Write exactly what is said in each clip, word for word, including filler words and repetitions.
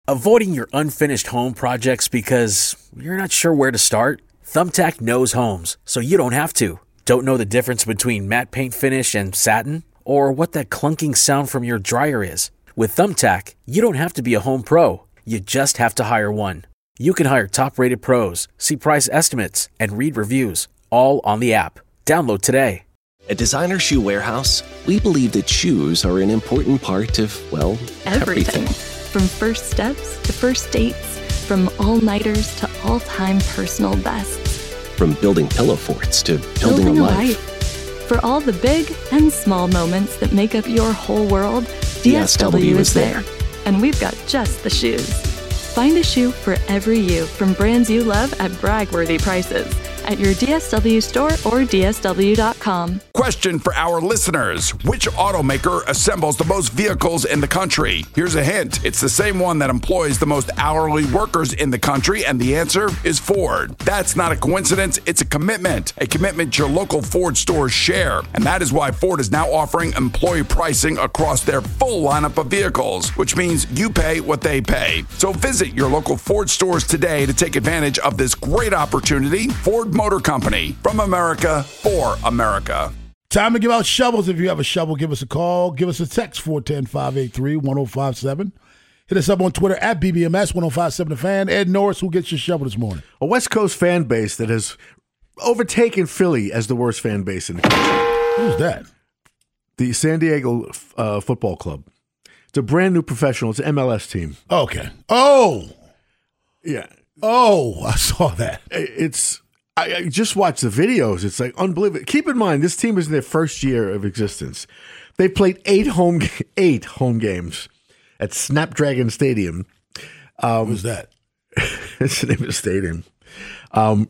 Avoiding your unfinished home projects because you're not sure where to start? Thumbtack knows homes, so you don't have to. Don't know the difference between matte paint finish and satin? Or what that clunking sound from your dryer is? With Thumbtack, you don't have to be a home pro. You just have to hire one. You can hire top-rated pros, see price estimates, and read reviews, all on the app. Download today. At Designer Shoe Warehouse, we believe that shoes are an important part of, well, everything. everything. From first steps to first dates, from all-nighters to all-time personal bests. From building pillow forts to building, building a, a life. life. For all the big and small moments that make up your whole world, D S W is there. And we've got just the shoes. Find a shoe for every you from brands you love at brag-worthy prices at your D S W store or D S W dot com. Question for our listeners. Which automaker assembles the most vehicles in the country? Here's a hint. It's the same one that employs the most hourly workers in the country, and the answer is Ford. That's not a coincidence. It's a commitment. A commitment your local Ford stores share. And that is why Ford is now offering employee pricing across their full lineup of vehicles, which means you pay what they pay. So visit your local Ford stores today to take advantage of this great opportunity. Ford Motor Company, from America for America. Time to give out shovels. If you have a shovel, give us a call. Give us a text, four one zero, five eight three, one zero five seven. Hit us up on Twitter at B B M S one oh five seven The Fan. Ed Norris, who gets your shovel this morning? A West Coast fan base that has overtaken Philly as the worst fan base in the country. Who's that? The San Diego uh, Football Club. It's a brand new professional. It's an M L S team. Okay. Oh. Yeah. Oh, I saw that. It's... I, I just watched the videos. It's like unbelievable. Keep in mind, this team is in their first year of existence. They played eight home eight home games at Snapdragon Stadium. Um, Who's that? It's the name of the stadium. Um,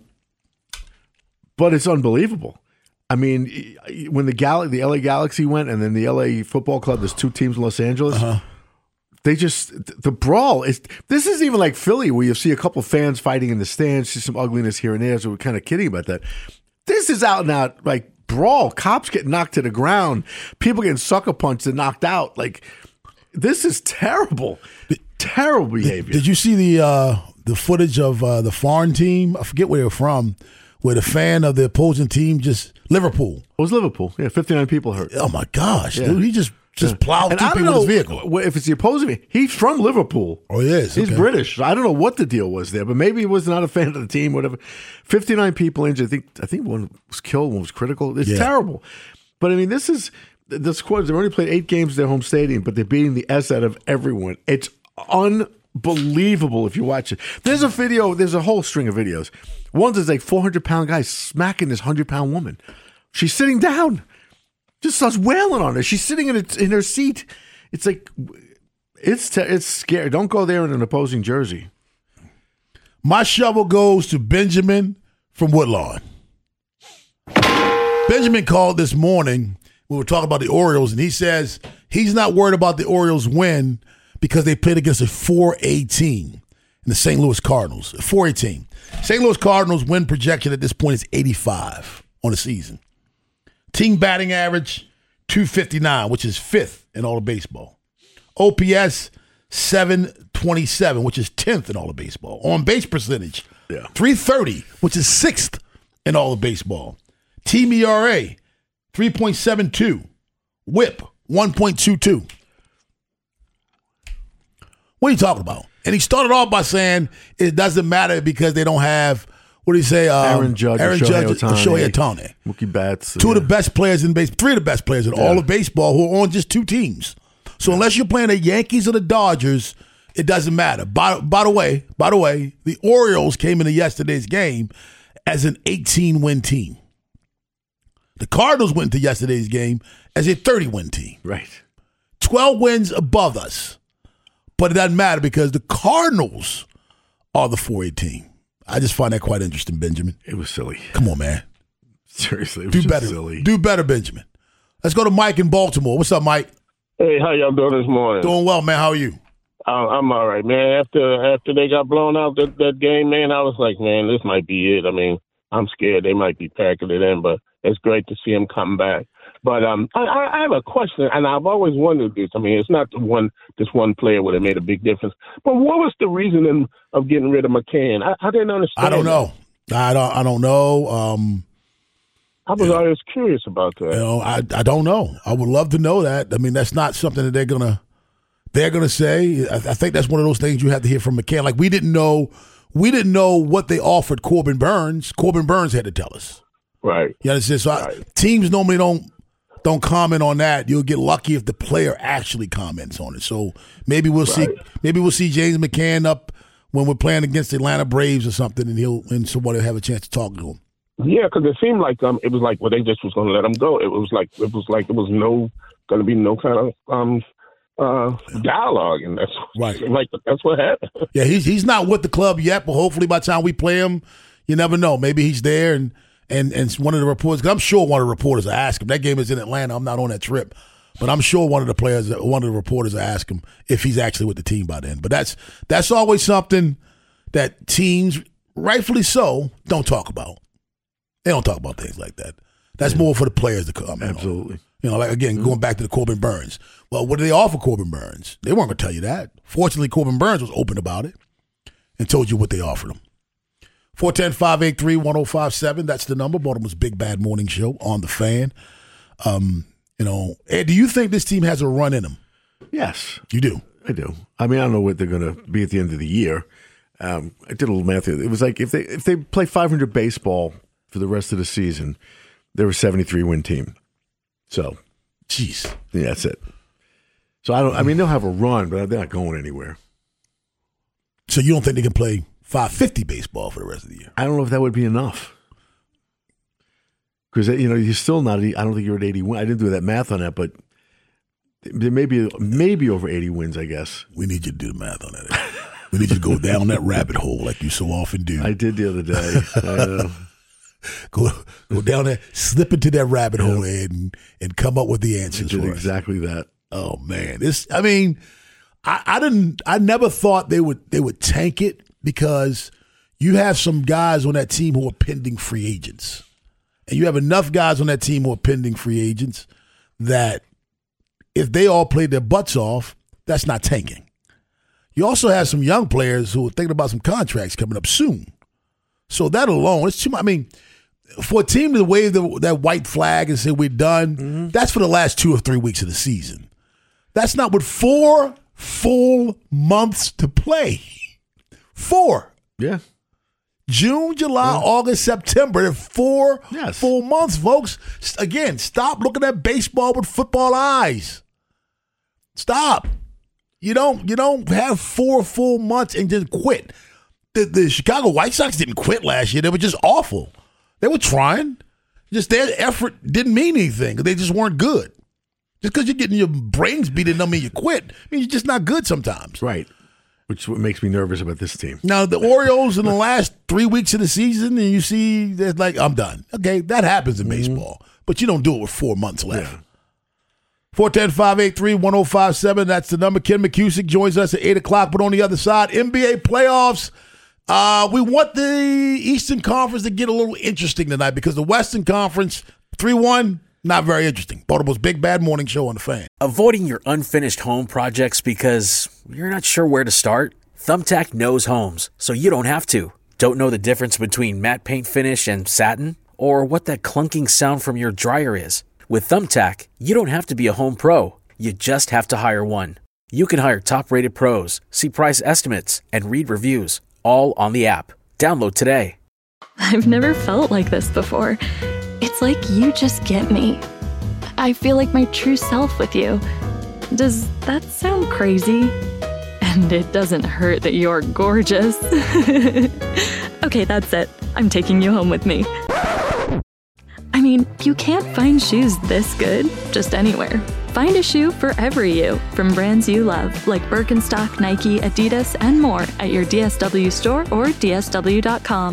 but it's unbelievable. I mean, when the Gal- the L A Galaxy went, and then the L A Football Club, there's two teams in Los Angeles. Uh-huh. They just, the brawl is, this isn't even like Philly where you see a couple fans fighting in the stands, see some ugliness here and there, so we're kind of kidding about that. This is out and out, like, brawl. Cops get knocked to the ground. People getting sucker punched and knocked out. Like, this is terrible. Terrible behavior. Did, did you see the uh, the footage of uh, the foreign team? I forget where they were from, where the fan of the opposing team just, Liverpool. It was Liverpool. Yeah, fifty-nine people hurt. Oh, my gosh, yeah. dude. He just... Just plowed and two I don't people know with his vehicle. If it's the opposing, he's from Liverpool. Oh, he is. He's okay. British. I don't know what the deal was there, but maybe he was not a fan of the team. Whatever. Fifty-nine people injured. I think. I think one was killed. One was critical. It's yeah. terrible. But I mean, this is the squad. They've only played eight games at their home stadium, but they're beating the S out of everyone. It's unbelievable if you watch it. There's a video. There's a whole string of videos. One's is like four hundred pound guy smacking this hundred pound woman. She's sitting down. Just starts wailing on her. She's sitting in a, in her seat. It's like, it's te- it's scary. Don't go there in an opposing jersey. My shovel goes to Benjamin from Woodlawn. Benjamin called this morning. We were talking about the Orioles, and he says he's not worried about the Orioles win because they played against a four A team in the Saint Louis Cardinals. A four A team. Saint Louis Cardinals win projection at this point is eighty-five on the season. Team batting average, two fifty-nine, which is fifth in all of baseball. O P S, seven twenty-seven, which is tenth in all of baseball. On base percentage, yeah. three thirty, which is sixth in all of baseball. Team E R A, three point seven two. Whip, one point two two. What are you talking about? And he started off by saying it doesn't matter because they don't have... What do you say? Um, Aaron Judge, Aaron Shohei Judge, Ohtani, Shohei Ohtani. Mookie Betts. Two yeah. of the best players in baseball, three of the best players in yeah. all of baseball who are on just two teams. So yeah. unless you're playing the Yankees or the Dodgers, it doesn't matter. By, by the way, by the way, the Orioles came into yesterday's game as an eighteen-win team. The Cardinals went into yesterday's game as a thirty-win team. Right. twelve wins above us. But it doesn't matter because the Cardinals are the four A team. I just find that quite interesting, Benjamin. It was silly. Come on, man. Seriously, it was do just better. silly. Do better, Benjamin. Let's go to Mike in Baltimore. What's up, Mike? Hey, how y'all doing this morning? Doing well, man. How are you? I'm, I'm all right, man. After after they got blown out that, that game, man, I was like, man, this might be it. I mean, I'm scared they might be packing it in, but it's great to see them come back. But um, I, I have a question, and I've always wondered this. I mean, it's not the one this one player would have made a big difference. But what was the reasoning of getting rid of McCann? I, I didn't understand. I don't know. I don't. I don't know. Um, I was yeah. always curious about that. You know, I I don't know. I would love to know that. I mean, that's not something that they're gonna they're gonna say. I, I think that's one of those things you have to hear from McCann. Like we didn't know. We didn't know what they offered Corbin Burns. Corbin Burns had to tell us. Right. You understand? So right. I, teams normally don't don't comment on that. You'll get lucky if the player actually comments on it. So maybe we'll right. see. Maybe we'll see James McCann up when we're playing against the Atlanta Braves or something, and he'll and somebody will have a chance to talk to him. Yeah, because it seemed like um, it was like well, they just was going to let him go. It was like it was like there was no going to be no kind of um. Uh, dialogue, and that's right. Like that's what happened. Yeah, he's he's not with the club yet, but hopefully by the time we play him, you never know. Maybe he's there, and and and one of the reporters. Cause I'm sure one of the reporters will ask him. That game is in Atlanta. I'm not on that trip, but I'm sure one of the players, one of the reporters, will ask him if he's actually with the team by then. But that's that's always something that teams, rightfully so, don't talk about. They don't talk about things like that. That's yeah. more for the players to come. Absolutely. On. You know, like again, mm-hmm. going back to the Corbin Burns. Well, what did they offer Corbin Burns? They weren't going to tell you that. Fortunately, Corbin Burns was open about it and told you what they offered him. four one zero, five eight three, one zero five seven. That's the number. Baltimore's Big Bad Morning Show on the Fan. Um, you know, Ed, do you think this team has a run in them? Yes. You do? I do. I mean, I don't know what they're going to be at the end of the year. Um, I did a little math here. It was like if they if they play five hundred baseball for the rest of the season, they're a seventy-three win team. So, jeez, yeah, that's it. So I don't. I mean, they'll have a run, but they're not going anywhere. So you don't think they can play five fifty baseball for the rest of the year? I don't know if that would be enough. Because you know you're still not. I don't think you're at eighty wins. I didn't do that math on that, but there may be maybe over eighty wins. I guess we need you to do the math on that. We need you to go down that rabbit hole like you so often do. I did the other day. I know. Go go down there, slip into that rabbit hole, Ed, and and come up with the answers. I did for exactly us. that. Oh man, this. I mean, I, I didn't. I never thought they would they would tank it because you have some guys on that team who are pending free agents, and you have enough guys on that team who are pending free agents that if they all played their butts off, that's not tanking. You also have some young players who are thinking about some contracts coming up soon. So that alone, it's too much. I mean, for a team to wave the, that white flag and say we're done, mm-hmm. that's for the last two or three weeks of the season. That's not with four full months to play. Four. Yeah. June, July, yeah. August, September. They're four yes. full months, folks. Again, stop looking at baseball with football eyes. Stop. You don't, you don't have four full months and just quit. The, the Chicago White Sox didn't quit last year. They were just awful. They were trying. Just their effort didn't mean anything. They just weren't good. Just because you're getting your brains beat doesn't mean you quit. I mean, you're just not good sometimes. Right. Which is what makes me nervous about this team. Now, the Orioles in the last three weeks of the season, and you see, they're like, I'm done. Okay, that happens in mm-hmm. baseball. But you don't do it with four months left. Yeah. four one zero, five eight three, one zero five seven. That's the number. Ken McCusick joins us at eight o'clock. But on the other side, N B A playoffs. Uh, we want the Eastern Conference to get a little interesting tonight because the Western Conference, three one, not very interesting. Baltimore's Big Bad Morning Show on the Fan. Avoiding your unfinished home projects because you're not sure where to start? Thumbtack knows homes, so you don't have to. Don't know the difference between matte paint finish and satin? Or what that clunking sound from your dryer is? With Thumbtack, you don't have to be a home pro. You just have to hire one. You can hire top-rated pros, see price estimates, and read reviews, all on the app. Download today. I've never felt like this before. It's like you just get me. I feel like my true self with you. Does that sound crazy? And it doesn't hurt that you're gorgeous. Okay, that's it. I'm taking you home with me. I mean, you can't find shoes this good just anywhere. Find a shoe for every you from brands you love, like Birkenstock, Nike, Adidas, and more at your D S W store or D S W dot com.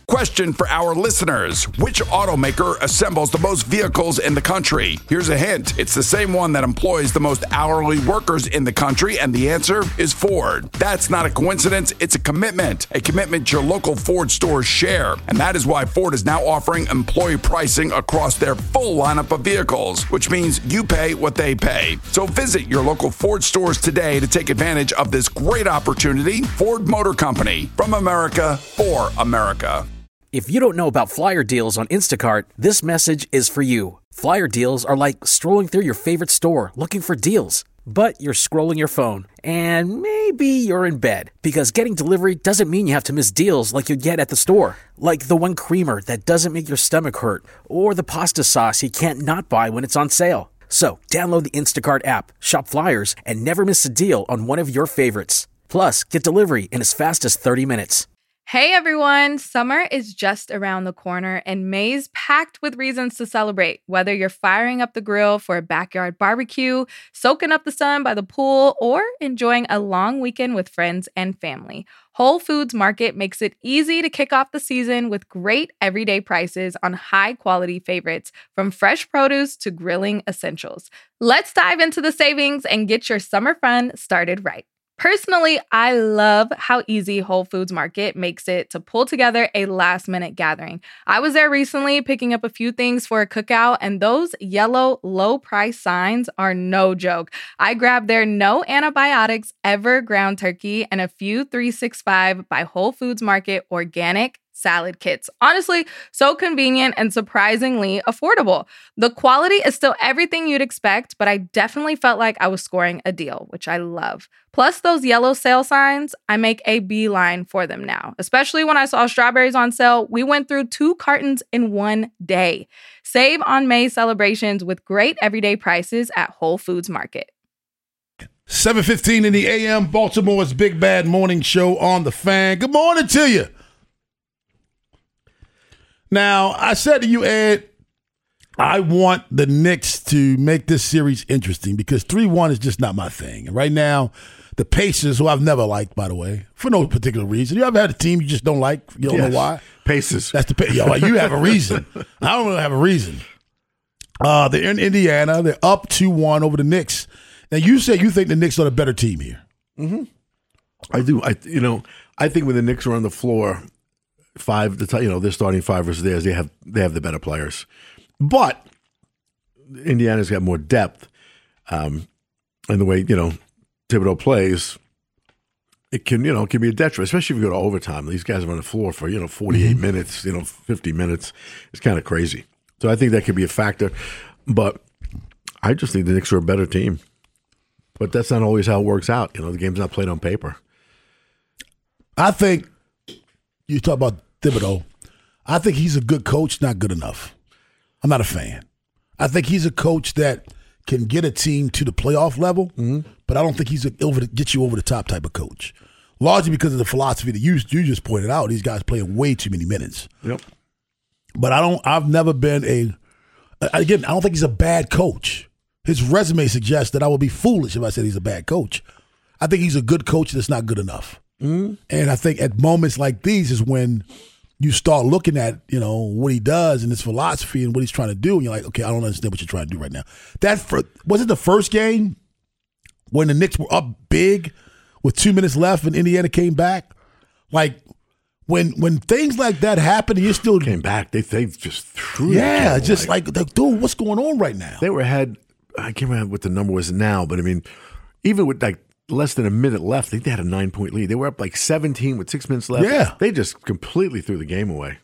Question for our listeners. Which automaker assembles the most vehicles in the country? Here's a hint. It's the same one that employs the most hourly workers in the country, and the answer is Ford. That's not a coincidence. It's a commitment. A commitment your local Ford stores share. And that is why Ford is now offering employee pricing across their full lineup of vehicles, which means you pay what they pay. So visit your local Ford stores today to take advantage of this great opportunity. Ford Motor Company, from America for America. If you don't know about flyer deals on Instacart, this message is for you. Flyer deals are like strolling through your favorite store looking for deals, but you're scrolling your phone and maybe you're in bed because getting delivery doesn't mean you have to miss deals like you get at the store, like the one creamer that doesn't make your stomach hurt or the pasta sauce you can't not buy when it's on sale. So download the Instacart app, shop flyers, and never miss a deal on one of your favorites. Plus, get delivery in as fast as thirty minutes. Hey everyone, summer is just around the corner and May's packed with reasons to celebrate. Whether you're firing up the grill for a backyard barbecue, soaking up the sun by the pool, or enjoying a long weekend with friends and family, Whole Foods Market makes it easy to kick off the season with great everyday prices on high-quality favorites, from fresh produce to grilling essentials. Let's dive into the savings and get your summer fun started right. Personally, I love how easy Whole Foods Market makes it to pull together a last-minute gathering. I was there recently picking up a few things for a cookout, and those yellow low-price signs are no joke. I grabbed their no antibiotics ever ground turkey and a few three sixty-five by Whole Foods Market organic salad kits. Honestly, so convenient and surprisingly affordable. The quality is still everything you'd expect, but I definitely felt like I was scoring a deal, which I love. Plus those yellow sale signs, I make a beeline for them now. Especially when I saw strawberries on sale, we went through two cartons in one day. Save on May celebrations with great everyday prices at Whole Foods Market. seven fifteen in the A M, Baltimore's Big Bad Morning Show on The Fan. Good morning to you. Now, I said to you, Ed, I want the Knicks to make this series interesting because three one is just not my thing. And right now, the Pacers, who I've never liked, by the way, for no particular reason. You ever had a team you just don't like? You don't yes. know why? Pacers. That's the Yo, you have a reason. I don't really have a reason. Uh, they're in Indiana. They're up two one over the Knicks. Now, you said you think the Knicks are the better team here. Mm-hmm. I do. I, you know, I think when the Knicks are on the floor, five, the you know, they're starting five versus theirs. They have they have the better players, but Indiana's got more depth, um, and the way you know Thibodeau plays, it can you know it can be a detriment, especially if you go to overtime. These guys are on the floor for you know forty-eight mm-hmm. minutes, you know, fifty minutes. It's kind of crazy. So I think that could be a factor, but I just think the Knicks are a better team. But that's not always how it works out. You know, the game's not played on paper. I think you talk about Thibodeau. I think he's a good coach, not good enough. I'm not a fan. I think he's a coach that can get a team to the playoff level, mm-hmm. but I don't think he's a over the, get you over the top type of coach. Largely because of the philosophy that you you just pointed out. These guys playing way too many minutes. Yep. But I don't. I've never been a. Again, I don't think he's a bad coach. His resume suggests that I would be foolish if I said he's a bad coach. I think he's a good coach that's not good enough. Mm-hmm. And I think at moments like these is when you start looking at, you know, what he does and his philosophy and what he's trying to do, and you're like, okay, I don't understand what you're trying to do right now. That for, was it the first game when the Knicks were up big with two minutes left and Indiana came back? Like when when things like that happen, and you still came back. They they just threw. Yeah, just like, like, dude, what's going on right now? They were ahead. I can't remember what the number was now, but I mean, even with like less than a minute left, I think they had a nine-point lead. They were up like seventeen with six minutes left. Yeah. They just completely threw the game away.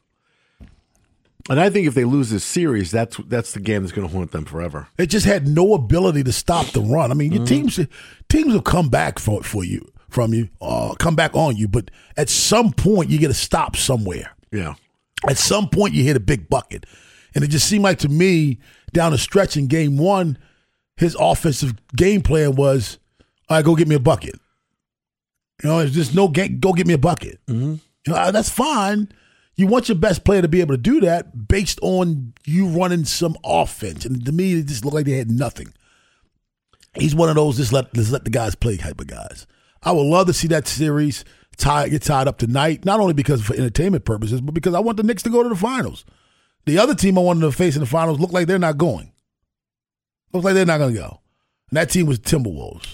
And I think if they lose this series, that's that's the game that's going to haunt them forever. It just had no ability to stop the run. I mean, your mm-hmm. teams teams will come back for for you from you, uh, come back on you, but at some point you get to stop somewhere. Yeah. At some point you hit a big bucket. And it just seemed like to me, down the stretch in game one, his offensive game plan was, all right, go get me a bucket. You know, it's just no game, go get me a bucket. Mm-hmm. You know, that's fine. You want your best player to be able to do that based on you running some offense. And to me, it just looked like they had nothing. He's one of those just let, just let the guys play type of guys. I would love to see that series tie, get tied up tonight, not only because for entertainment purposes, but because I want the Knicks to go to the finals. The other team I wanted to face in the finals look like they're not going. Looks like they're not going to go. And that team was Timberwolves.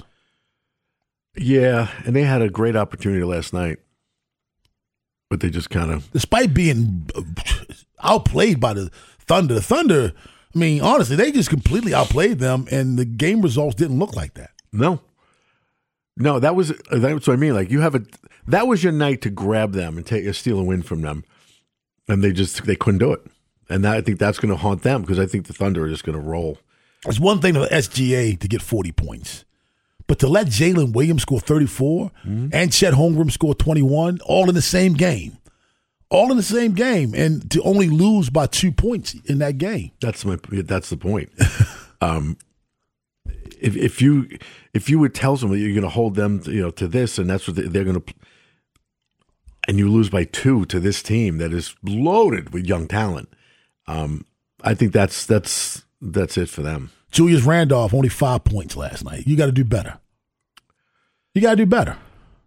Yeah, and they had a great opportunity last night. But they just kind of... Despite being outplayed by the Thunder, the Thunder, I mean, honestly, they just completely outplayed them, and the game results didn't look like that. No. No, that was that's what I mean. Like, you have a... That was your night to grab them and take steal a win from them. And they just... They couldn't do it. And that, I think that's going to haunt them because I think the Thunder are just going to roll. It's one thing for S G A to get forty points. But to let Jalen Williams score thirty-four mm-hmm. and Chet Holmgren score twenty-one, all in the same game. All in the same game. And to only lose by two points in that game. That's my. That's the point. um, if if you if you would tell someone you're going to hold them, you know, to this, and that's what they're going to, and you lose by two to this team that is loaded with young talent, um, I think that's that's that's it for them. Julius Randolph, only five points last night. You got to do better. You got to do better.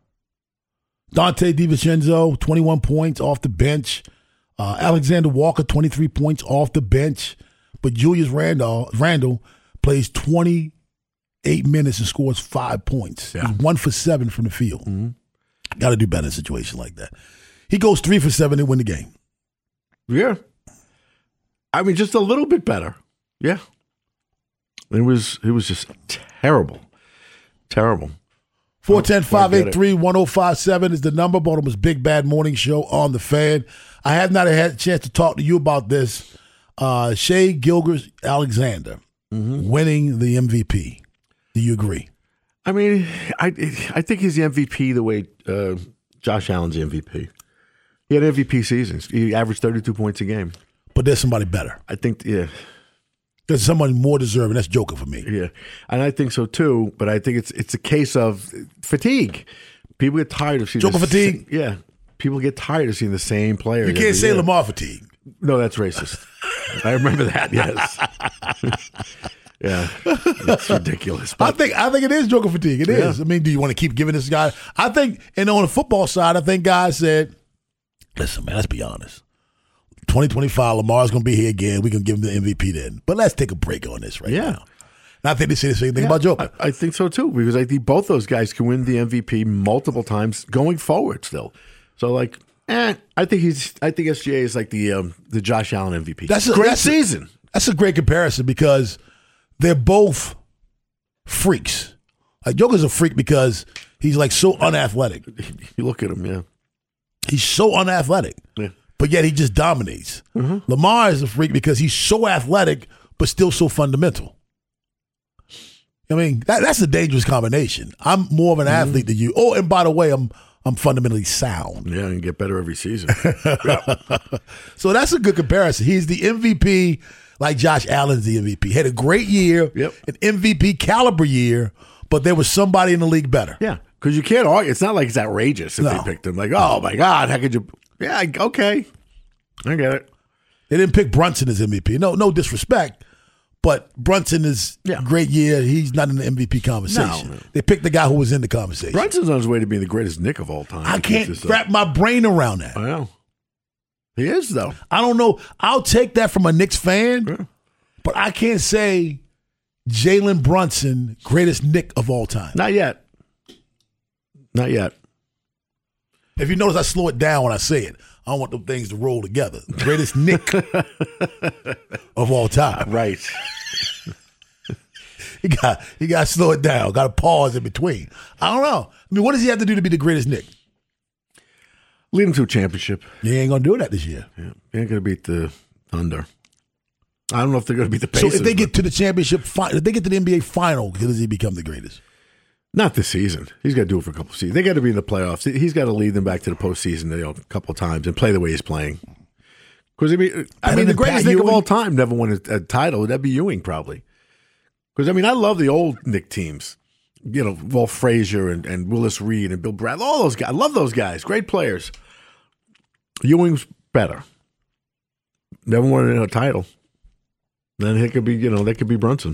Dante DiVincenzo, twenty-one points off the bench. Uh, Alexander Walker, twenty-three points off the bench. But Julius Randall, Randall plays twenty-eight minutes and scores five points. Yeah. He's one for seven from the field. Mm-hmm. Got to do better in a situation like that. He goes three for seven and win the game. Yeah. I mean, just a little bit better. Yeah. It was it was just terrible. Terrible. four one zero, five eight three, one zero five seven is the number. Baltimore's Big Bad Morning Show on the Fan. I have not had a chance to talk to you about this. Uh, Shai Gilgeous-Alexander mm-hmm. winning the M V P. Do you agree? I mean, I I think he's the M V P the way uh, Josh Allen's the M V P. He had M V P seasons. He averaged thirty-two points a game. But there's somebody better. I think, yeah. There's someone more deserving. That's Joker for me. Yeah, and I think so too. But I think it's it's a case of fatigue. People get tired of seeing Joker fatigue. Same, yeah, people get tired of seeing the same player. You can't say year. Lamar fatigue. No, that's racist. I remember that. Yes. Yeah, it's ridiculous. But I think I think it is Joker fatigue. It is. Yeah. I mean, do you want to keep giving this guy? I think, and on the football side, I think guys said, "Listen, man, let's be honest. twenty twenty-five, Lamar's going to be here again. We can give him the M V P then. But let's take a break on this right yeah. now." And I think they say the same thing yeah, about Joker. I, I think so too, because I think both those guys can win the M V P multiple times going forward still. So, like, eh, I think he's. I think S G A is like the um, the Josh Allen M V P. That's a great that's season. A, that's a great comparison because they're both freaks. Like, Joker's a freak because he's like so unathletic. You look at him, yeah. He's so unathletic. Yeah. But yet he just dominates. Mm-hmm. Lamar is a freak because he's so athletic, but still so fundamental. I mean, that, that's a dangerous combination. I'm more of an mm-hmm. athlete than you. Oh, and by the way, I'm I'm fundamentally sound. Yeah, and get better every season. So that's a good comparison. He's the M V P like Josh Allen's the M V P. Had a great year, yep. an M V P caliber year, but there was somebody in the league better. Yeah, because you can't argue. It's not like it's outrageous if no. they picked him. Like, oh, my God, how could you – yeah, okay. I get it. They didn't pick Brunson as M V P. No, no disrespect, but Brunson is yeah. great year. He's not in the M V P conversation. No, no. They picked the guy who was in the conversation. Brunson's on his way to being the greatest Knick of all time. I can't wrap my brain around that. I know. He is, though. I don't know. I'll take that from a Knicks fan, yeah. but I can't say Jalen Brunson, greatest Knick of all time. Not yet. Not yet. If you notice, I slow it down when I say it. I don't want them things to roll together. Greatest Knick of all time. Right. you got you got to slow it down. Got to pause in between. I don't know. I mean, what does he have to do to be the greatest Knick? Lead him to a championship. He ain't going to do that this year. Yeah. He ain't going to beat the Thunder. I don't know if they're going to beat the Pacers. So if they get to the championship, fi- if they get to the N B A final, does he become the greatest? Not this season. He's got to do it for a couple of seasons. They got to be in the playoffs. He's got to lead them back to the postseason, you know, a couple of times and play the way he's playing. Because I mean, I mean, the greatest Knick of all time never won a, a title. That'd be Ewing probably. Because I mean, I love the old Knick teams. You know, Walt Frazier and, and Willis Reed and Bill Bradley. All those guys. I love those guys. Great players. Ewing's better. Never won a title. Then it could be, you know, that could be Brunson.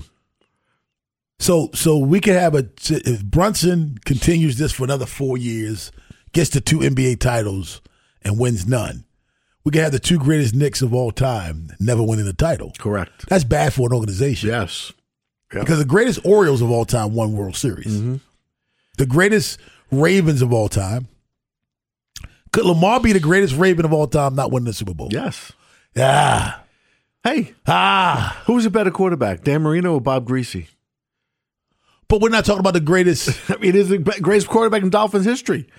So, so we could have a if Brunson continues this for another four years, gets the two N B A titles and wins none. We can have the two greatest Knicks of all time never winning a title. Correct. That's bad for an organization. Yes. Yep. Because the greatest Orioles of all time won World Series. Mm-hmm. The greatest Ravens of all time. Could Lamar be the greatest Raven of all time not winning the Super Bowl? Yes. Yeah. Hey. Ah. Who's a better quarterback, Dan Marino or Bob Greasy? But we're not talking about the greatest. I mean, he's the greatest quarterback in Dolphins history.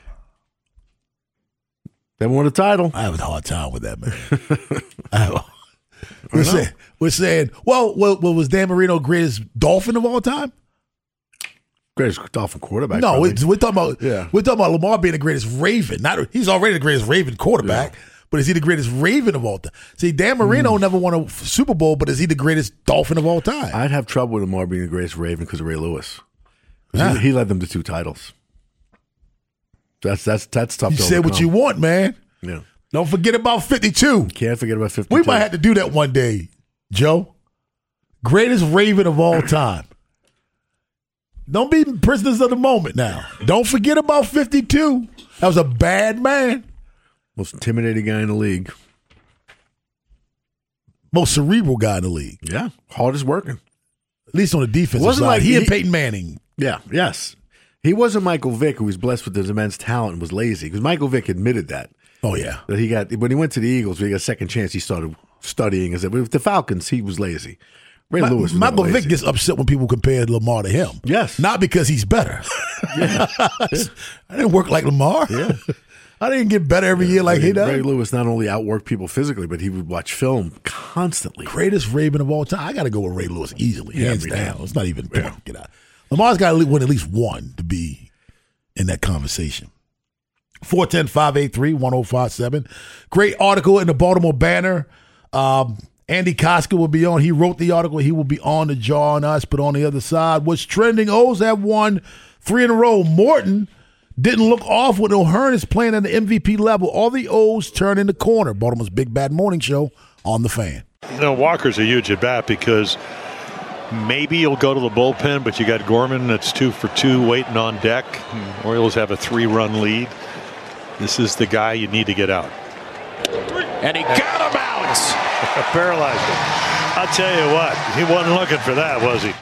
They won a title. I have a hard time with that, man. I have a, we're, saying, we're saying, well, well, well, was Dan Marino greatest Dolphin of all time? Greatest Dolphin quarterback. No, we, probably. we're talking about yeah. we're talking about Lamar being the greatest Raven. Not he's already the greatest Raven quarterback, yeah. but is he the greatest Raven of all time? See, Dan Marino mm. never won a Super Bowl, but is he the greatest Dolphin of all time? I'd have trouble with Lamar being the greatest Raven because of Ray Lewis. Yeah. He, he led them to two titles. That's that's that's tough. You to say overcome. what you want, man. Yeah. Don't forget about fifty-two. Can't forget about fifty-two. We might have to do that one day, Joe. Greatest Raven of all time. Don't be prisoners of the moment now. Don't forget about fifty-two. That was a bad man. Most intimidating guy in the league. Most cerebral guy in the league. Yeah. Hardest working. At least on the defensive wasn't side. like he, he and Peyton Manning. Yeah, yes. He wasn't Michael Vick, who was blessed with his immense talent and was lazy. Because Michael Vick admitted that. Oh, yeah. That he got when he went to the Eagles, when he got a second chance, he started studying. But with the Falcons, he was lazy. Ray My, Lewis was Michael lazy. Vick gets upset when people compare Lamar to him. Yes. Not because he's better. Yeah. I didn't work like Lamar. Yeah. I didn't get better every year like Ray, he does. Ray Lewis not only outworked people physically, but he would watch film constantly. Greatest Raven of all time. I got to go with Ray Lewis easily, Yeah, hands me down. too. It's not even Yeah. get out. Lamar's got to win at least one to be in that conversation. four one zero, five eight three, one zero five seven. Great article in the Baltimore Banner. Um, Andy Koska will be on. He wrote the article. He will be on the jaw on us, but on the other side, what's trending? O's have won three in a row. Morton didn't look off when O'Hearn is playing at the M V P level. All the O's turn in the corner. Baltimore's Big Bad Morning Show on the Fan. You know, Walker's a huge at bat because maybe he'll go to the bullpen, but you got Gorman that's two for two waiting on deck. Orioles have a three-run lead. This is the guy you need to get out. And he got him out. Paralyzed him. I'll tell you what, he wasn't looking for that, was he?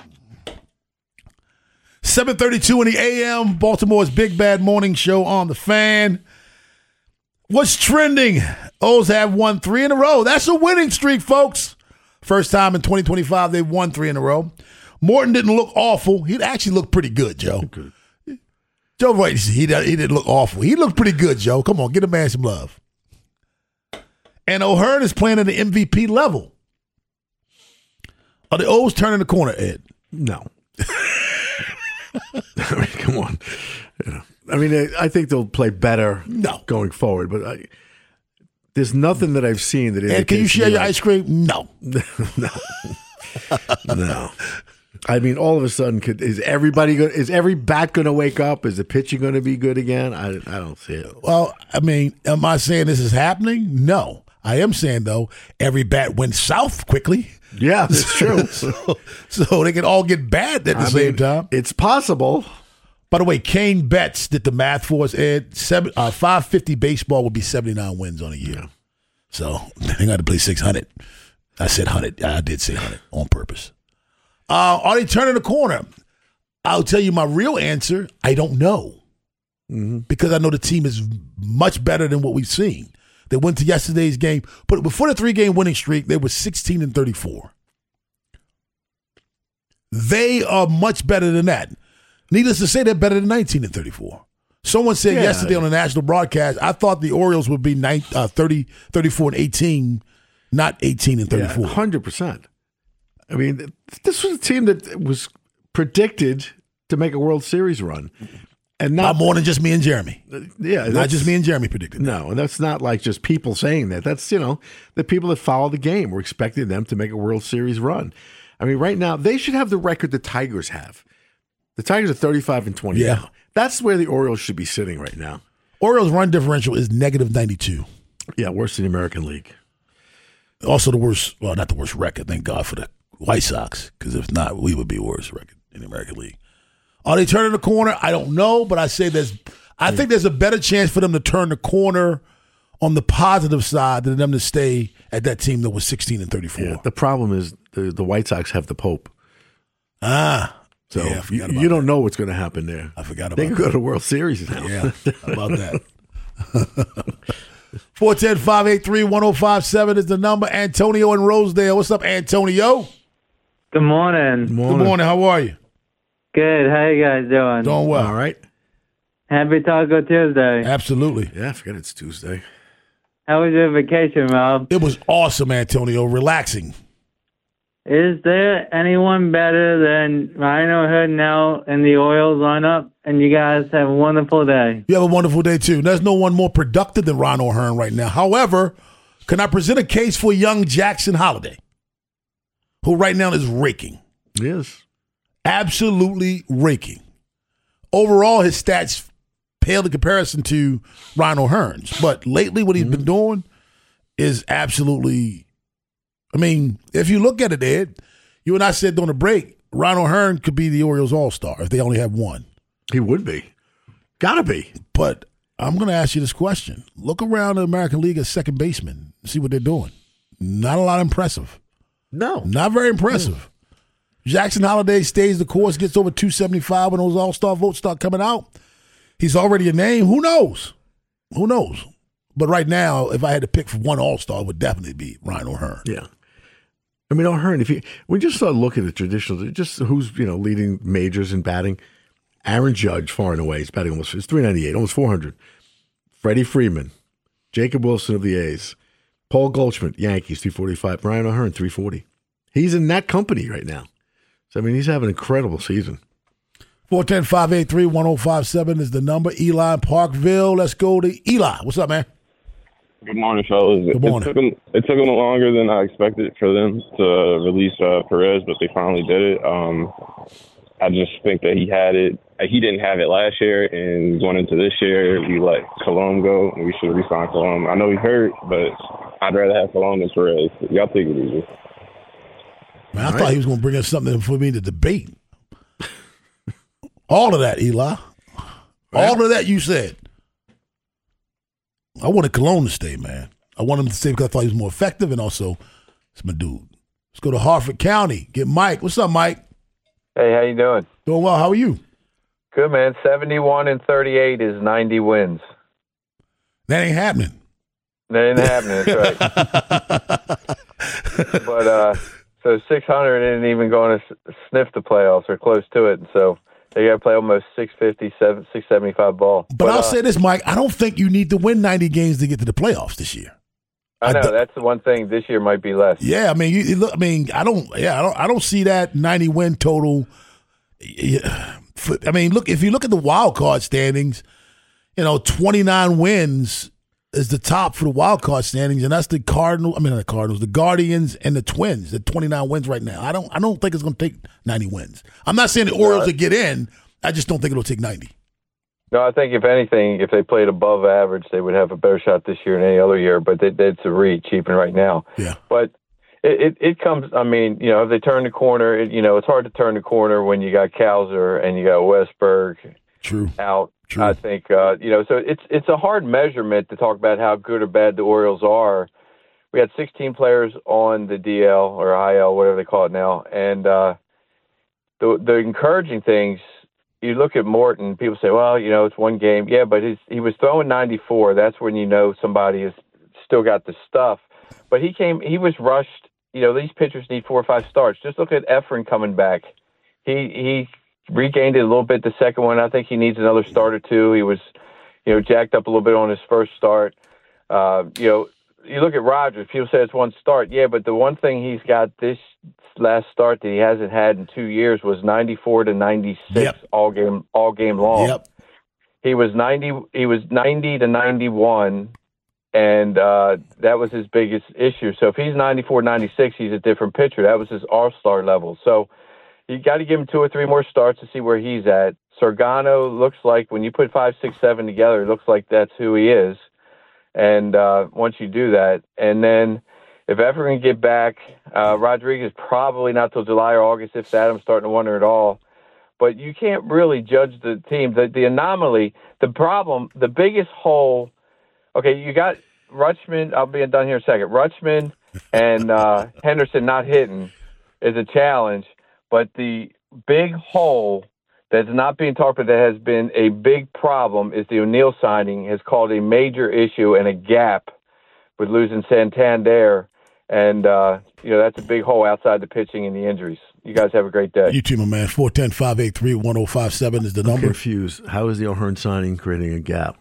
seven thirty-two in the A M, Baltimore's Big Bad Morning Show on the Fan. What's trending? O's have won three in a row. That's a winning streak, folks. First time in twenty twenty-five they've won three in a row. Morton didn't look awful. He actually looked pretty good, Joe. Good. Joe, wait, he, he didn't look awful. He looked pretty good, Joe. Come on, get a man some love. And O'Hearn is playing at the M V P level. Are the O's turning the corner, Ed? No. I mean, come on. You know, I mean, I think they'll play better no. going forward, but I, there's nothing that I've seen that. Ed, can you share your like, ice cream? No. no. No. I mean, all of a sudden, could, is everybody going? Is every bat going to wake up? Is the pitching going to be good again? I, I don't see it. Well, I mean, am I saying this is happening? No. I am saying, though, every bat went south quickly. Yeah, that's true. so, so they can all get bad at the I same mean, time. It's possible. By the way, Kane Betts did the math for us, Ed. Seven, uh, five fifty baseball would be seventy-nine wins on a year. Yeah. So they got to play six hundred. I said one hundred. I did say one hundred on purpose. Uh, are they turning the corner? I'll tell you my real answer. I don't know. Mm-hmm. Because I know the team is much better than what we've seen. They went to yesterday's game, but before the three-game winning streak, they were sixteen and thirty-four. They are much better than that. Needless to say, they're better than nineteen and thirty-four. Someone said yeah. yesterday on the national broadcast, I thought the Orioles would be nine, uh, thirty, thirty-four and eighteen, not eighteen and thirty-four. Yeah, one hundred percent. I mean, this was a team that was predicted to make a World Series run. And not, not more than just me and Jeremy. Yeah. Not just me and Jeremy predicted that. No, and that's not like just people saying that. That's, you know, the people that follow the game. We're expecting them to make a World Series run. I mean, right now, they should have the record the Tigers have. The Tigers are thirty-five and twenty yeah. now. That's where the Orioles should be sitting right now. Orioles' run differential is negative ninety-two. Yeah, worse than the American League. Also the worst, well, not the worst record, thank God for the White Sox, because if not, we would be worse record in the American League. Are they turning the corner? I don't know, but I say there's I think there's a better chance for them to turn the corner on the positive side than them to stay at that team that was sixteen and thirty-four. Yeah, the problem is the, the White Sox have the Pope. Ah. So yeah, you, you don't that. know what's going to happen there. I forgot about They could that. go to the World Series now. Yeah, how about that? four one zero, five eight three, one zero five seven is the number. Antonio in Rosedale. What's up, Antonio? Good morning. Good morning. Good morning. How are you? Good. How you guys doing? Doing well. All right. Happy Taco Tuesday. Absolutely. Yeah, I forget it's Tuesday. How was your vacation, Rob? It was awesome, Antonio. Relaxing. Is there anyone better than Rhino Hoodnell in the Orioles lineup? And you guys have a wonderful day. You have a wonderful day, too. There's no one more productive than Ron O'Hearn right now. However, can I present a case for young Jackson Holiday, who right now is raking? Yes. Absolutely raking. Overall, his stats pale in comparison to Ron O'Hearn's. But lately, what he's mm-hmm. been doing is absolutely... I mean, if you look at it, Ed, you and I said during the break, Ron O'Hearn could be the Orioles All-Star if they only have one. He would be. Gotta be. But I'm going to ask you this question. Look around the American League as second baseman. See what they're doing. Not a lot impressive. No. Not very impressive. No. Jackson Holiday stays the course, gets over two seventy-five when those All-Star votes start coming out. He's already a name. Who knows? Who knows? But right now, if I had to pick for one All-Star, it would definitely be Ryan O'Hearn. Yeah. I mean, O'Hearn, if you we just start looking at traditional, just who's, you know, leading majors in batting. Aaron Judge, far and away, is batting almost, it's three ninety-eight, almost four hundred. Freddie Freeman, Jacob Wilson of the A's, Paul Goldschmidt, Yankees, three forty-five, Ryan O'Hearn, three forty. He's in that company right now. So, I mean, he's having an incredible season. four one zero, five eight three, one zero five seven is the number. Eli in Parkville. Let's go to Eli. What's up, man? Good morning, fellas. Good morning. It took, them, it took them longer than I expected for them to release uh, Perez, but they finally did it. Um, I just think that he had it. He didn't have it last year, and going into this year, we let Colombo go, and we should have re-signed Colombo. I know he's hurt, but I'd rather have Colombo than Perez. Y'all take it easy. Man, I All thought right. he was going to bring us something for me to debate. All of that, Eli. All of that you said. I wanted Cologne to stay, man. I wanted him to stay because I thought he was more effective, and also, it's my dude. Let's go to Harford County. Get Mike. What's up, Mike? Hey, how you doing? Doing well. How are you? Good, man. seventy-one and thirty-eight is ninety wins. That ain't happening. That ain't happening. That's right. But uh, so six hundred isn't even going to sniff the playoffs or close to it, and so they got to play almost six fifty, six seventy-five ball. But, but I'll uh, say this, Mike. I don't think you need to win ninety games to get to the playoffs this year. I know I that's the one thing. This year might be less. Yeah, I mean, you, you look. I mean, I don't. Yeah, I don't. I don't see that ninety win total. I mean, look. If you look at the wild card standings, you know, twenty-nine wins is the top for the wild card standings, and that's the Cardinals. I mean, not the Cardinals, the Guardians, and the Twins. The twenty-nine wins right now. I don't. I don't think it's going to take ninety wins. I'm not saying the Orioles will get in. I just don't think it'll take ninety. No, I think if anything, if they played above average, they would have a better shot this year than any other year. But that, that's a reach even right now. Yeah. But it, it, it comes. I mean, you know, if they turn the corner, it, you know, it's hard to turn the corner when you got Kowser and you got Westberg. True. Out. True. I think uh, you know. So it's it's a hard measurement to talk about how good or bad the Orioles are. We had sixteen players on the D L or I L, whatever they call it now, and uh, the the encouraging things. You look at Morton, people say, well, you know, it's one game. Yeah, but his, he was throwing ninety-four. That's when you know somebody has still got the stuff. But he came, he was rushed. You know, these pitchers need four or five starts. Just look at Efren coming back. He he regained it a little bit the second one. I think he needs another start or two. He was, you know, jacked up a little bit on his first start. Uh, you know, you look at Rogers, people say it's one start. Yeah, but the one thing he's got this last start that he hasn't had in two years was ninety-four to ninety-six yep. all game all game long. Yep. He was ninety he was ninety to ninety-one, and uh, that was his biggest issue. So if he's ninety-four, ninety-six, he's a different pitcher. That was his all-star level. So you got to give him two or three more starts to see where he's at. Sergano looks like when you put five, six, seven together, it looks like that's who he is. And uh, once you do that, and then if ever can get back, uh, Rodriguez probably not till July or August, if that. I'm starting to wonder at all. but you can't really judge the team. The, the anomaly, the problem, the biggest hole. Okay, you got Rutschman. I'll be done here in a second. Rutschman and uh, Henderson not hitting is a challenge, but the big hole that's not being talked about that has been a big problem is the O'Neill signing has caused a major issue and a gap with losing Santander. And, uh, you know, that's a big hole outside the pitching and the injuries. You guys have a great day. You too, my man. four one zero, five eight three, one zero five seven is the number. I'm confused. How is the O'Hearn signing creating a gap?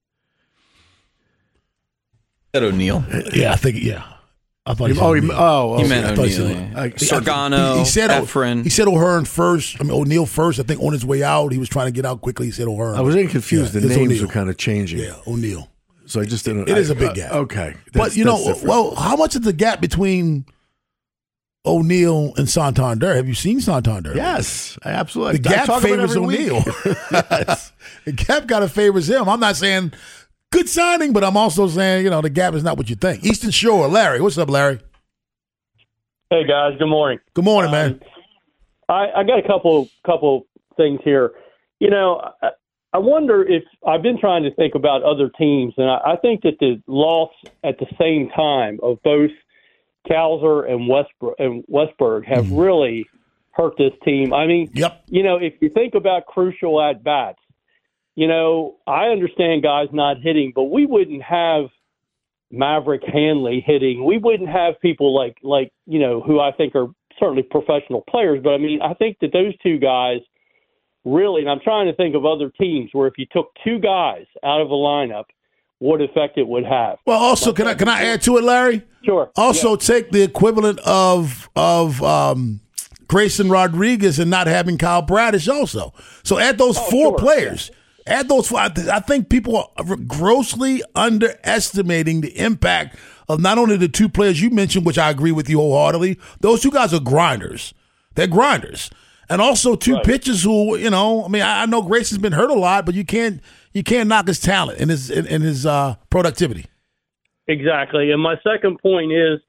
That O'Neill. Yeah, I think, yeah. I thought he, oh, he, O'Neal. oh, okay. he meant I thought he O'Neill. said- Yeah. I- Sargano, he, he said Efren. He said O'Hearn first. I mean, O'Neill first. I think on his way out, he was trying to get out quickly. He said O'Hearn. I was getting confused. Yeah, the it's names O'Neill. are kind of changing. Yeah, O'Neill. So I just didn't. It I, is a big uh, gap. Okay. But, That's- you know, that's different. well, how much is the gap between O'Neill and Santander? Have you seen Santander? Yes, absolutely. The I gap talk about it favors every week. O'Neill. Yes. The gap kind of favors him. I'm not saying good signing, but I'm also saying, you know, the gap is not what you think. Eastern Shore, Larry. What's up, Larry? Hey guys, good morning. Good morning, man. Um, I, I got a couple couple things here. You know, I, I wonder if I've been trying to think about other teams, and I, I think that the loss at the same time of both Cowser and Westbrook and Westberg have mm. really hurt this team. I mean, yep. You know, if you think about crucial at bats, you know, I understand guys not hitting, but we wouldn't have Maverick Hanley hitting. We wouldn't have people like, like, you know, who I think are certainly professional players. But, I mean, I think that those two guys really, and I'm trying to think of other teams where if you took two guys out of a lineup, what effect it would have. Well, also, can I can I add to it, Larry? Sure. Also, yeah. take the equivalent of of um, Grayson Rodriguez and not having Kyle Bradish also. So add those oh, four sure. players. Add those four. I think people are grossly underestimating the impact of not only the two players you mentioned, which I agree with you wholeheartedly. Those two guys are grinders. They're grinders. And also two right. pitchers who, you know, I mean, I, I know Grayson's been hurt a lot, but you can't you can't knock his talent and his and his uh, productivity. Exactly. And my second point is,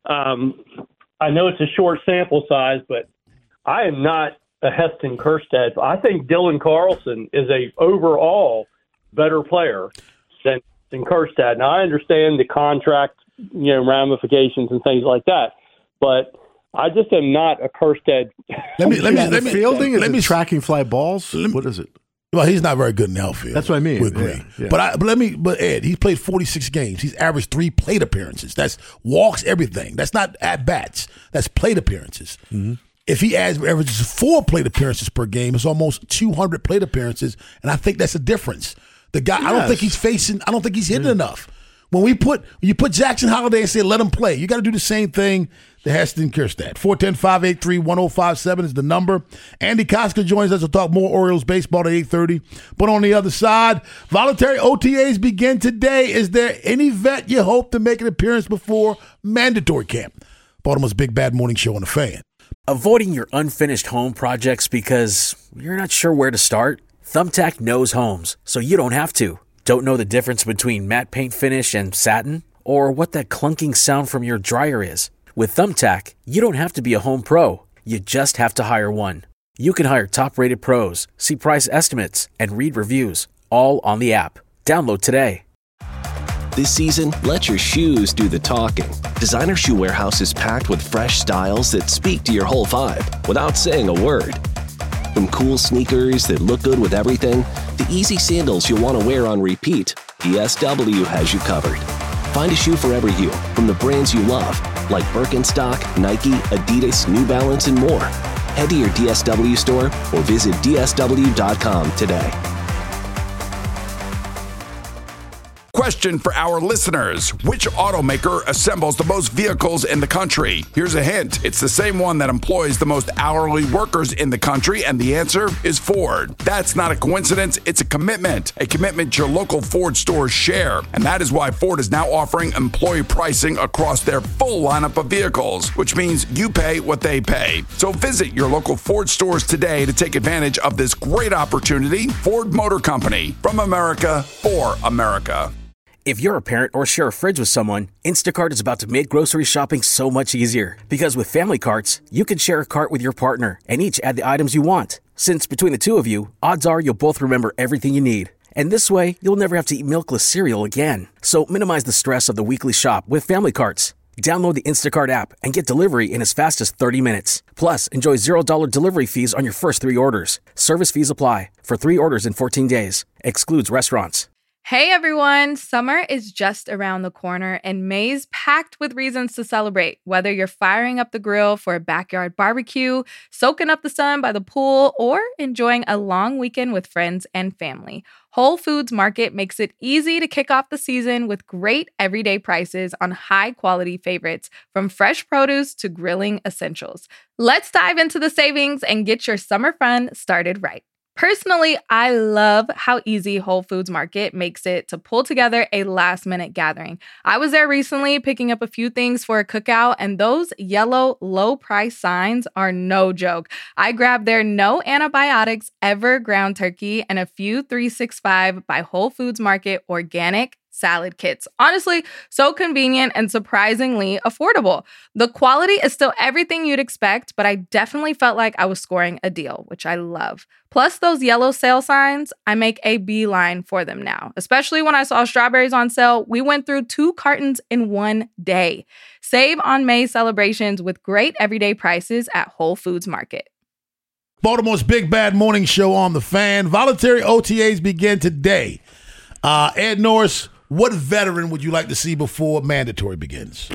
um, I know it's a short sample size, but I am not a Heston Kjerstad. I think Dylan Carlson is a overall better player than, than Kjerstad. Now, I understand the contract, you know, ramifications and things like that, but I just am not a Kjerstad. Let me let me is let me fielding. Is let it me tracking fly balls. Me, what is it? Well, he's not very good in the outfield. That's what I mean. We agree. Yeah, yeah. But I, but let me. But Ed, he's played forty-six games. He's averaged three plate appearances. That's walks, everything. That's not at bats. That's plate appearances. Mm-hmm. If he adds, averages four plate appearances per game, it's almost two hundred plate appearances, and I think that's a difference. The guy, yes. I don't think he's facing. I don't think he's hitting yeah. enough. When we put when you put Jackson Holiday and say let him play, you got to do the same thing to Heston Kjerstad. four one zero, five eight three, one zero five seven is the number. Andy Koska joins us to talk more Orioles baseball at eight thirty. But on the other side, voluntary O T As begin today. Is there any vet you hope to make an appearance before mandatory camp? Baltimore's Big Bad Morning Show on the Fan. Avoiding your unfinished home projects because you're not sure where to start? Thumbtack knows homes, so you don't have to. Don't know the difference between matte paint finish and satin? Or what that clunking sound from your dryer is? With Thumbtack, you don't have to be a home pro. You just have to hire one. You can hire top-rated pros, see price estimates, and read reviews, all on the app. Download today. This season, let your shoes do the talking. Designer Shoe Warehouse is packed with fresh styles that speak to your whole vibe without saying a word. From cool sneakers that look good with everything, to easy sandals you'll want to wear on repeat, D S W has you covered. Find a shoe for every you, from the brands you love, like Birkenstock, Nike, Adidas, New Balance, and more. Head to your D S W store or visit D S W dot com today. Question for our listeners. Which automaker assembles the most vehicles in the country? Here's a hint. It's the same one that employs the most hourly workers in the country, and the answer is Ford. That's not a coincidence. It's a commitment. A commitment your local Ford stores share. And that is why Ford is now offering employee pricing across their full lineup of vehicles, which means you pay what they pay. So visit your local Ford stores today to take advantage of this great opportunity. Ford Motor Company. From America, for America. If you're a parent or share a fridge with someone, Instacart is about to make grocery shopping so much easier. Because with family carts, you can share a cart with your partner and each add the items you want. Since between the two of you, odds are you'll both remember everything you need. And this way, you'll never have to eat milkless cereal again. So minimize the stress of the weekly shop with Family Carts. Download the Instacart app and get delivery in as fast as thirty minutes. Plus, enjoy zero dollars delivery fees on your first three orders. Service fees apply for three orders in fourteen days. Excludes restaurants. Hey everyone, summer is just around the corner and May's packed with reasons to celebrate. Whether you're firing up the grill for a backyard barbecue, soaking up the sun by the pool, or enjoying a long weekend with friends and family, Whole Foods Market makes it easy to kick off the season with great everyday prices on high-quality favorites, from fresh produce to grilling essentials. Let's dive into the savings and get your summer fun started right. Personally, I love how easy Whole Foods Market makes it to pull together a last-minute gathering. I was there recently picking up a few things for a cookout, and those yellow low-price signs are no joke. I grabbed their no antibiotics ever ground turkey and a few three sixty-five by Whole Foods Market organic salad kits. Honestly, so convenient and surprisingly affordable. The quality is still everything you'd expect, but I definitely felt like I was scoring a deal, which I love. Plus those yellow sale signs, I make a beeline for them now. Especially when I saw strawberries on sale, we went through two cartons in one day. Save on May celebrations with great everyday prices at Whole Foods Market. Baltimore's Big Bad Morning Show on The Fan. Voluntary O T As begin today. Uh, Ed Norris, what veteran would you like to see before mandatory begins?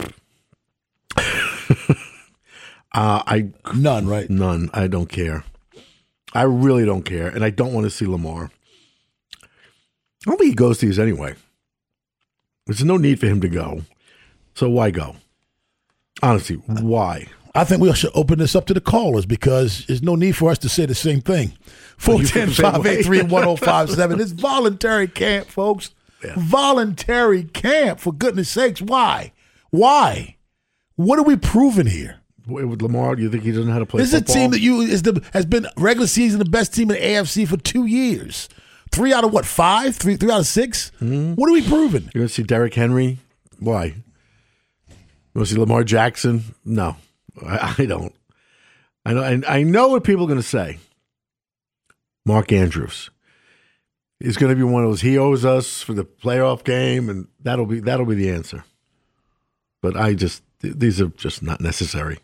uh, I None, right? None. I don't care. I really don't care, and I don't want to see Lamar. I don't think he goes to these anyway. There's no need for him to go. So why go? Honestly, why? I think we should open this up to the callers because there's no need for us to say the same thing. four one zero, five eight three, one zero five seven. It's voluntary camp, folks. Yeah. Voluntary camp, for goodness sakes. Why? Why? What are we proving here? With Lamar, do you think he doesn't know how to play this football? This is a team that you is the has been regular season the best team in the A F C for two years. Three out of what, five? Three three out of six? Mm-hmm. What are we proving? You want to see Derrick Henry? Why? You want to see Lamar Jackson? No, I, I don't. I know, and I know what people are going to say. Mark Andrews is going to be one of those. He owes us for the playoff game, and that'll be that'll be the answer. But I just these are just not necessary.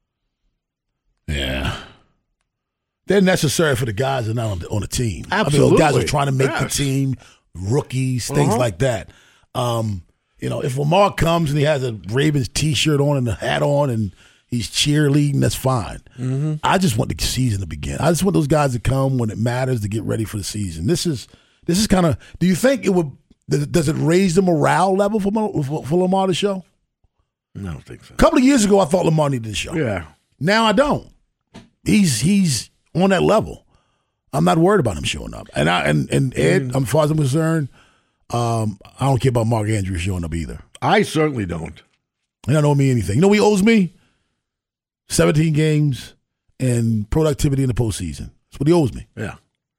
Yeah, they're necessary for the guys that are not on the, on the team. Absolutely, I mean, those guys are trying to make yes. the team, rookies, things uh-huh. like that. Um, you know, if Lamar comes and he has a Ravens T-shirt on and a hat on and he's cheerleading, that's fine. Mm-hmm. I just want the season to begin. I just want those guys to come when it matters to get ready for the season. This is this is kind of. Do you think it would? Does it raise the morale level for for, for Lamar to show? No, I don't think so. A couple of years ago, I thought Lamar needed to show. Yeah. Now I don't. He's he's on that level. I'm not worried about him showing up. And I and and Ed, mm. as far as I'm concerned, um, I don't care about Mark Andrews showing up either. I certainly don't. And that don't mean anything. You know what he owes me? seventeen games and productivity in the postseason. That's what he owes me. Yeah.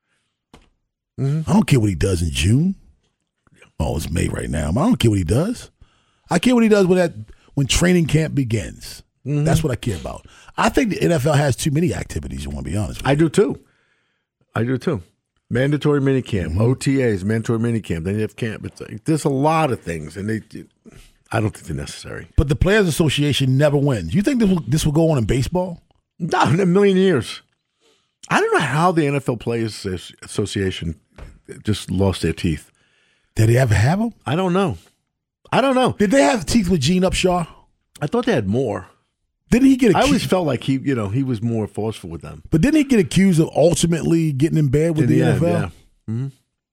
Mm-hmm. I don't care what he does in June. Oh, it's May right now. I don't care what he does. I care what he does when that when training camp begins. Mm-hmm. That's what I care about. I think the N F L has too many activities, I want to be honest with you. I do too. I do too. Mandatory minicamp, mm-hmm. O T As, mandatory minicamp, then you have camp. It's like, there's a lot of things, and they. I don't think they're necessary. But the Players Association never wins. You think this will, this will go on in baseball? Not in a million years. I don't know how the N F L Players Association just lost their teeth. Did they ever have them? I don't know. I don't know. Did they have teeth with Gene Upshaw? I thought they had more. Didn't he get accused? I always felt like he, you know, he was more forceful with them. But didn't he get accused of ultimately getting in bed with in the, the N F L? End, yeah. Mm-hmm.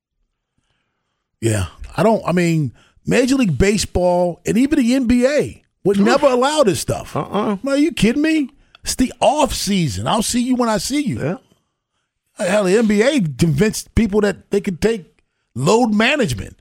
Yeah. I don't, I mean, Major League Baseball and even the N B A would never allow this stuff. Uh-uh. Are you kidding me? It's the off season. I'll see you when I see you. Yeah. Hell, the N B A convinced people that they could take load management.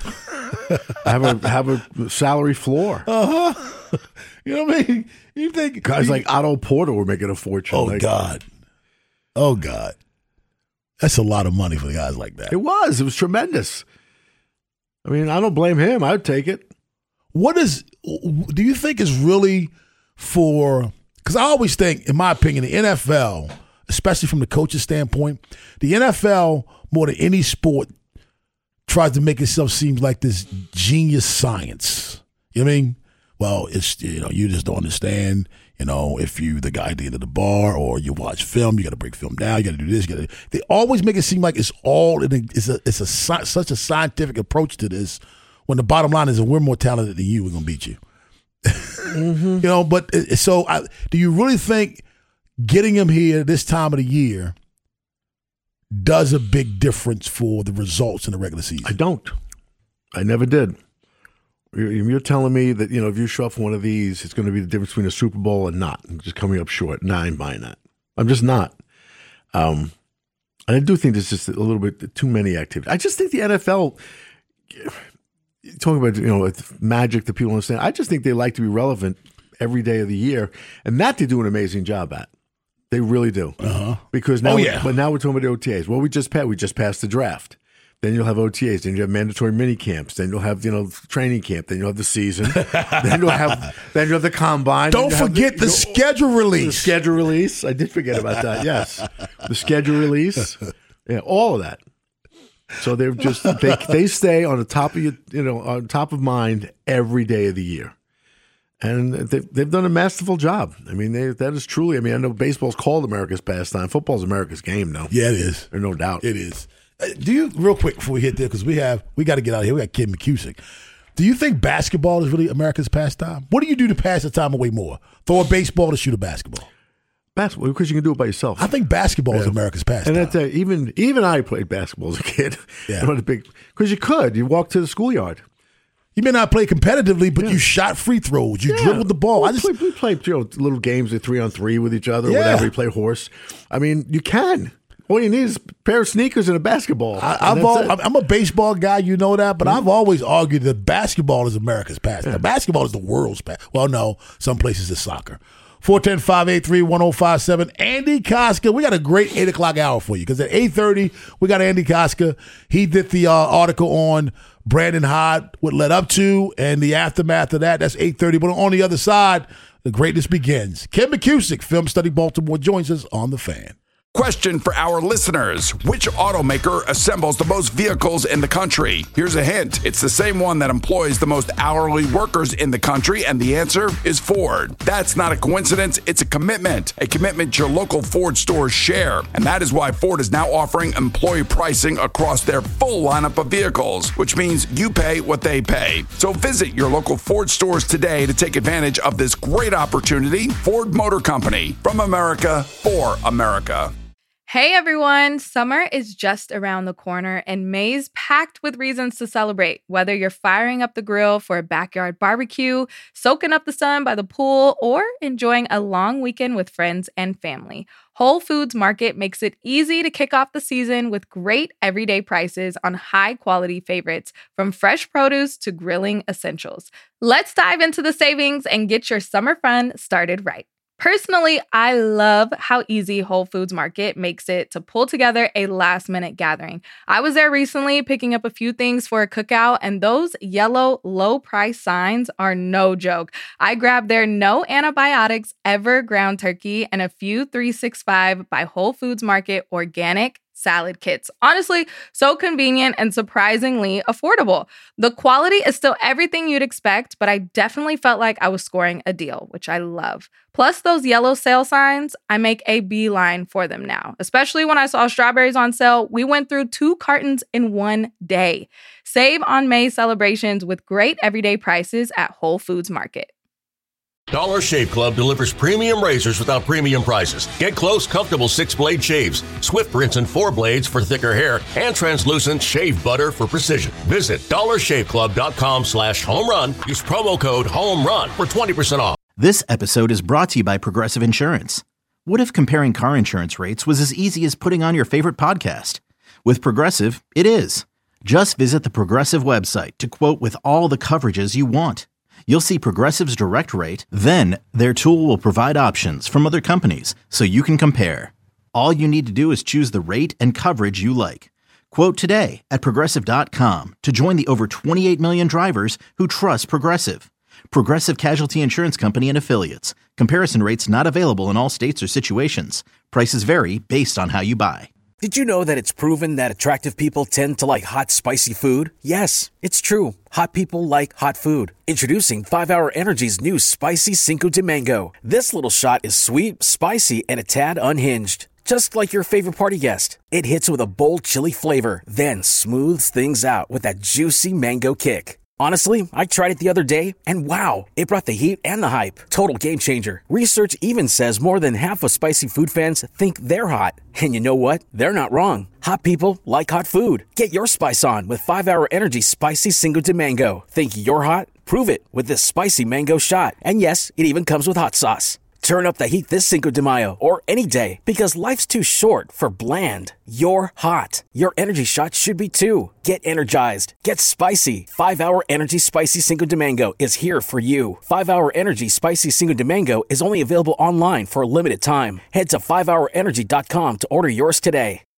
have a have a salary floor. Uh huh. You know what I mean? You think guys you, like Otto Porter were making a fortune? Oh like, God. Oh God. That's a lot of money for guys like that. It was. It was tremendous. I mean, I don't blame him. I would take it. What is? Do you think is really for? Because I always think, in my opinion, the N F L, especially from the coach's standpoint, the N F L, more than any sport, tries to make itself seem like this genius science. You know what I mean? Well, it's, you know, you just don't understand. You know, if you the guy at the end of the bar or you watch film, you got to break film down. You got to do this. You got to. They always make it seem like it's all. It's a. It's a such a scientific approach to this. When the bottom line is, if we're more talented than you, we're gonna beat you. Mm-hmm. You know, but so I, do you really think getting him here this time of the year does a big difference for the results in the regular season? I don't. I never did. You're telling me that, you know, if you show up for one of these, it's going to be the difference between a Super Bowl and not. I'm just coming up short. No, I ain't buying that. I'm just not. Um, and I do think there's just a little bit too many activities. I just think the N F L, talking about, you know, magic that people understand, I just think they like to be relevant every day of the year. And that they do an amazing job at. They really do. Uh-huh. Because now, oh, yeah. but now we're talking about the O T As. Well, we just passed, we just passed the draft. Then you'll have O T As. Then you have mandatory mini camps. Then you'll have, you know, training camp. Then you'll have the season. then you'll have then you'll have the combine. Don't forget the, the schedule release. The schedule release. I did forget about that. Yes, the schedule release. Yeah, all of that. So they're just they they stay on the top of your, you know, on top of mind every day of the year, and they've they've done a masterful job. I mean, they, that is truly. I mean, I know baseball's called America's pastime. Football's America's game now. Yeah, it is. There's no doubt. It is. Do you, real quick before we hit there, because we have we got to get out of here. We got Kim McCusick. Do you think basketball is really America's pastime? What do you do to pass the time away more? Throw a baseball or shoot a basketball? Basketball, because you can do it by yourself. I think basketball yeah. is America's pastime. And that's, uh, even even I played basketball as a kid. Yeah, because you could. You walk to the schoolyard. You may not play competitively, but yeah. you shot free throws. You yeah. dribbled the ball. We, I just play, we played, you know, little games of three on three with each other, yeah. whatever. You play horse. I mean, you can. All you need is a pair of sneakers and a basketball. I, I've all, I'm a baseball guy, you know that, but mm-hmm. I've always argued that basketball is America's pastime. Yeah. Basketball is the world's pastime. Well, no, some places it's soccer. four one zero, five eight three, one zero five seven. Andy Koska, we got a great eight o'clock hour for you because at eight thirty, we got Andy Koska. He did the uh, article on Brandon Hyde, what led up to, and the aftermath of that. That's eight thirty. But on the other side, the greatness begins. Kim McCusick, Film Study Baltimore, joins us on The Fan. Question for our listeners. Which automaker assembles the most vehicles in the country? Here's a hint. It's the same one that employs the most hourly workers in the country, and the answer is Ford. That's not a coincidence. It's a commitment. A commitment your local Ford stores share. And that is why Ford is now offering employee pricing across their full lineup of vehicles, which means you pay what they pay. So visit your local Ford stores today to take advantage of this great opportunity. Ford Motor Company. From America, for America. Hey everyone, summer is just around the corner and May's packed with reasons to celebrate. Whether you're firing up the grill for a backyard barbecue, soaking up the sun by the pool, or enjoying a long weekend with friends and family, Whole Foods Market makes it easy to kick off the season with great everyday prices on high-quality favorites, from fresh produce to grilling essentials. Let's dive into the savings and get your summer fun started right. Personally, I love how easy Whole Foods Market makes it to pull together a last-minute gathering. I was there recently picking up a few things for a cookout, and those yellow low-price signs are no joke. I grabbed their no antibiotics ever ground turkey and a few three sixty-five by Whole Foods Market organic salad kits. Honestly, so convenient and surprisingly affordable. The quality is still everything you'd expect, but I definitely felt like I was scoring a deal, which I love. Plus those yellow sale signs, I make a beeline for them now. Especially when I saw strawberries on sale, we went through two cartons in one day. Save on May celebrations with great everyday prices at Whole Foods Market. Dollar Shave Club delivers premium razors without premium prices. Get close, comfortable six-blade shaves, swift rinse and four blades for thicker hair, and translucent shave butter for precision. Visit dollar shave club dot com slash home run. Use promo code HOMERUN for twenty percent off. This episode is brought to you by Progressive Insurance. What if comparing car insurance rates was as easy as putting on your favorite podcast? With Progressive, it is. Just visit the Progressive website to quote with all the coverages you want. You'll see Progressive's direct rate, then their tool will provide options from other companies so you can compare. All you need to do is choose the rate and coverage you like. Quote today at progressive dot com to join the over twenty-eight million drivers who trust Progressive. Progressive Casualty Insurance Company and Affiliates. Comparison rates not available in all states or situations. Prices vary based on how you buy. Did you know that it's proven that attractive people tend to like hot, spicy food? Yes, it's true. Hot people like hot food. Introducing five hour Energy's new Spicy Cinco de Mango. This little shot is sweet, spicy, and a tad unhinged. Just like your favorite party guest. It hits with a bold chili flavor, then smooths things out with that juicy mango kick. Honestly, I tried it the other day, and wow, it brought the heat and the hype. Total game changer. Research even says more than half of spicy food fans think they're hot. And you know what? They're not wrong. Hot people like hot food. Get your spice on with five hour Energy Spicy Cinco de Mango. Think you're hot? Prove it with this spicy mango shot. And yes, it even comes with hot sauce. Turn up the heat this Cinco de Mayo or any day because life's too short for bland. You're hot. Your energy shot should be too. Get energized. Get spicy. five hour Energy Spicy Cinco de Mango is here for you. five hour Energy Spicy Cinco de Mango is only available online for a limited time. Head to five hour energy dot com to order yours today.